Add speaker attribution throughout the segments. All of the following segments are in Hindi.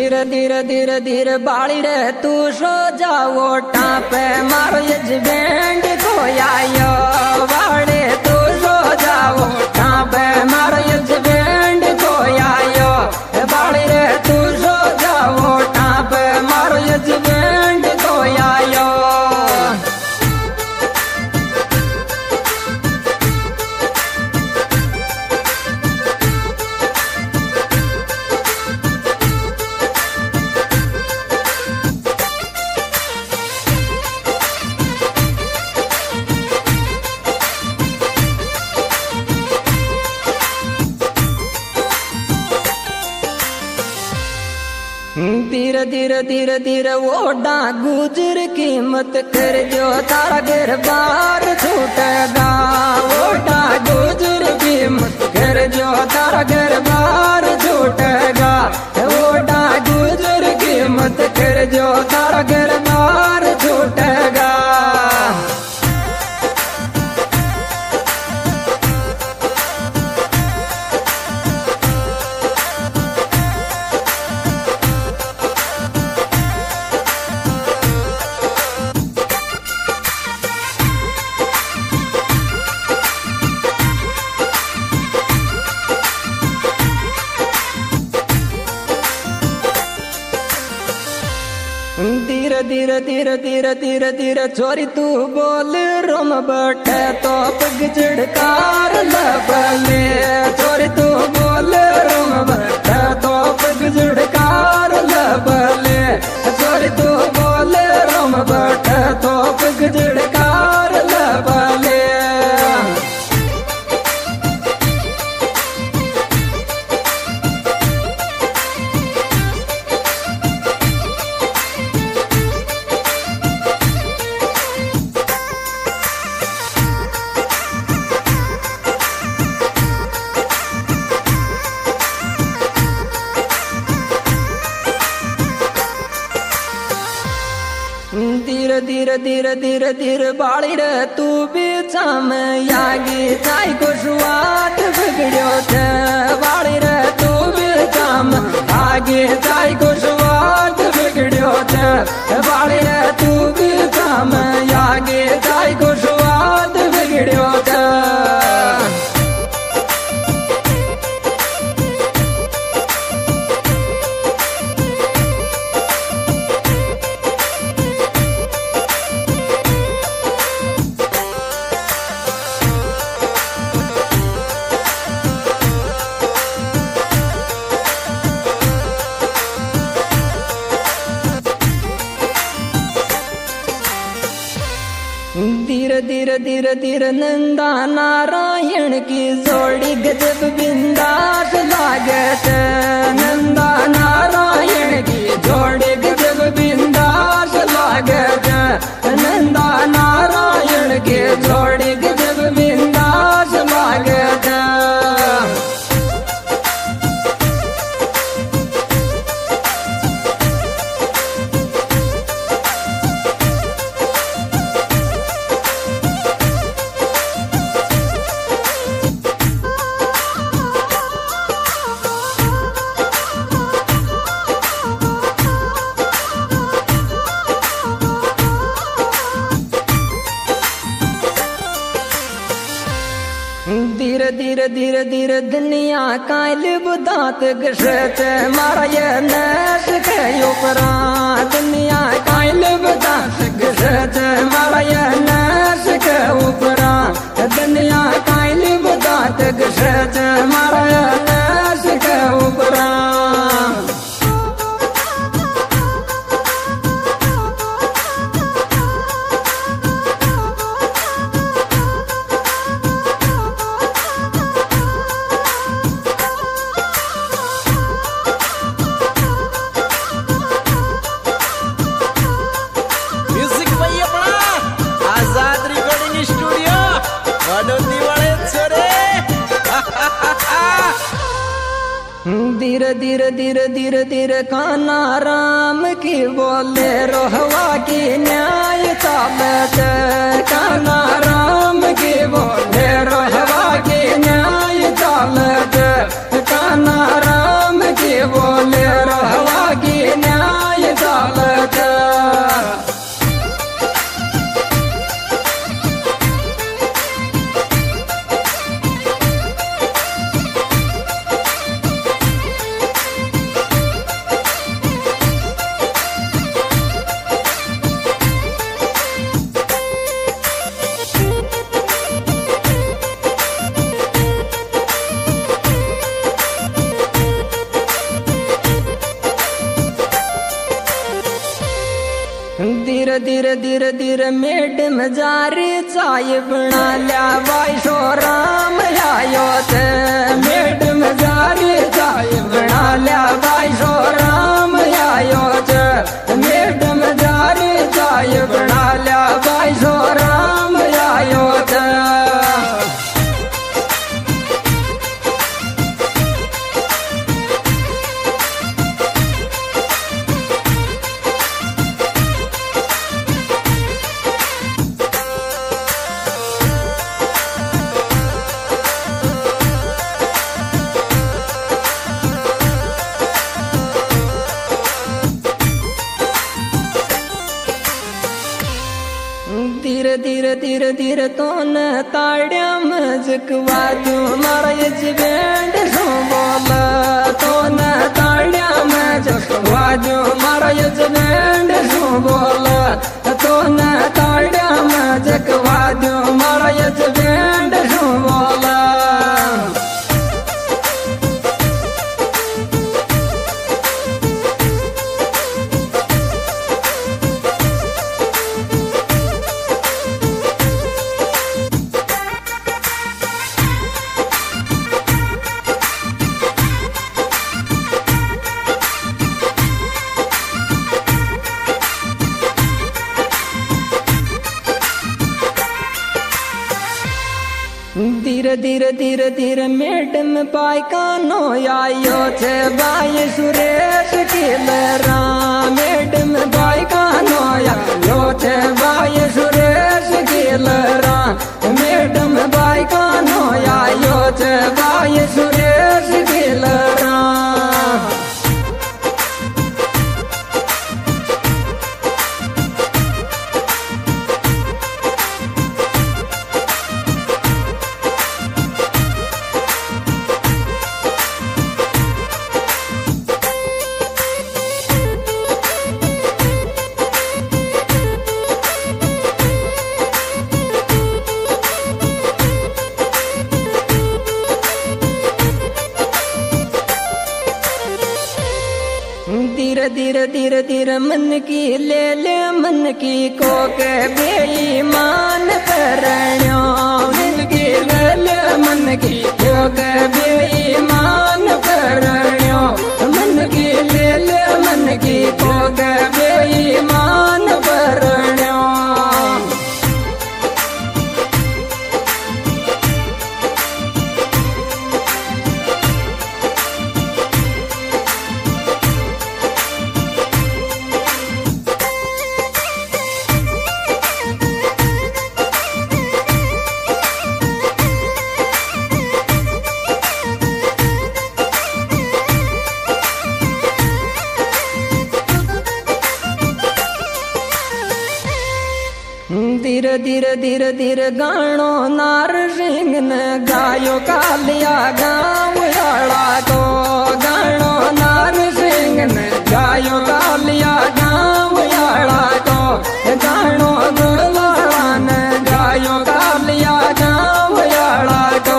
Speaker 1: धीरे धीरे धीरे धीरे बाड़ी रे तू सो जाओ टापे मारो यजबेंड को आयो बाड़े तू सो जाओ टापे मारो यजबेंड को आयो बाड़ी रे तू सो जाओ टापे मारो यजबेंड को आयो। धीरे धीरे धीरे धीरे ओडा गुजर कीमत कर जो तारा घर बार छूटेगा ओडा गुजर कीमत कर जो तारा घर बार छूटेगा ओडा गुजर कीमत कर जो तारा घर बार छूटेगा। धीरे धीरे धीरे धीरे धीरे धीरे छोरी तू बोल रोम बैठे तो पग झड़कार लबले छोरी तू बोल रोम बैठे तो पग झड़कार लबले छोरी तू बोल रोम बैठे तो पग झड़कार लबले। धीरे धीरे धीरे धीरे धीरे बाड़ी रे तू भी चाम यागी चाय को स्वाद बिगड़ो थे बाड़ी रे तू भी चाम आगे चाय को स्वाद बिगड़ो थे बाड़ी रे तू भी चाम यागे चाय को स्वाद बिगड़ो थे। धीरे धीरे धीरे धीरे नंदा नारायण की जोड़ी गजब बिंदास लागत नंदा नारायण की जोड़ी गजब बिंदास लागत नंदा नारायण की जोड़ी गजब बिंदास लागत। धीरे धीरे धीरे धीरे दुनिया कायल बुदात गशत मारा ये नश के ऊपरा दुनिया कायल बुदात गशत मारा ये नश के ऊपरा दुनिया कायल बुदात गशत मारा ये नश के ऊपरा। धीरे धीरे धीरे धीरे धीरे कान्हा राम की बोले रोहवा की न्याय चालत कान्हा राम की बोले रोहवा की न्याय चालत कान्हा राम की बोले रोहवा की धीरे धीरे धीरे धीरे मैडम जारी चाय बना लिया भाई सो राम आयो थे मैडम जारी चाय बना लिया भाई सो राम आयो थे मैडम जारी चाय बना लिया भाई सो राम आयो थे। धीरे धीरे धीरे धीरे तो न ताड़िया मजकवा तू मारा ये बैंड सो बोला तो न ताड़िया मजकवा तू मारा ये बैंड सो बोला तो न ताड़िया मजकवा तू मारा ये बैंड सो बोला। धीरे धीरे धीरे धीरे मैडम पाई कानो आयो थे भाई सुरेश की राम मैडम पाई कानो आयो थे भाई सुरेश की राम मैडम पाई कानो आयो थे भाई सुरेश की राम। धीरे धीरे धीरे धीरे मन की ले ले मन की को के बेईमान करण्यो दिल की ले ले मन की को के बेईमान करण्यो मन की ले ले मन की को के बेईमान करण्यो। धीरे धीरे धीरे धीरे गानो नार सिंह ने गायो कालिया गाँव वाला को गानो नार सिंह ने गायो कालिया गाँव वाला को गानो गुड़वाला ने गायो कालिया गाँव वाला को।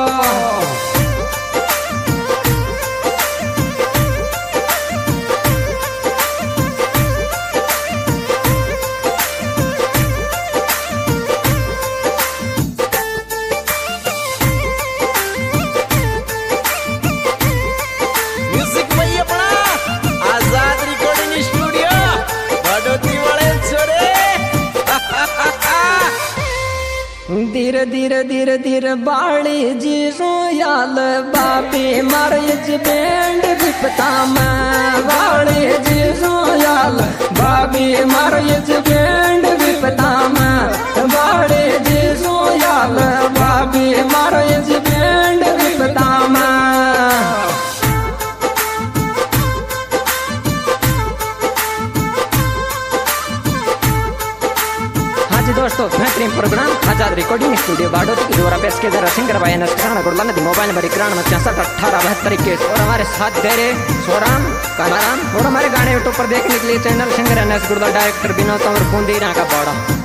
Speaker 1: धीरे धीरे धीरे धीरे बाड़ी जी सो याल बापी मारिज बैंड विपता में बाड़ी जी सो याल बापी मारिज बैंड विपता में बाड़ी जी सो याल बापी मारिज बैंड विपता में। दोस्तों बेहतरीन programme Azad recording studio Badoti के द्वारा पेश किया जा रहा सिंगर भाई गुड़ला नदी मोबाइल नंबर 91 और हमारे साथ दे रहे सोराम कालाराम और हमारे गाने यूट्यूब पर देखने के लिए channel singer NS Gudla director Vinod और बूंदी का बड़ा।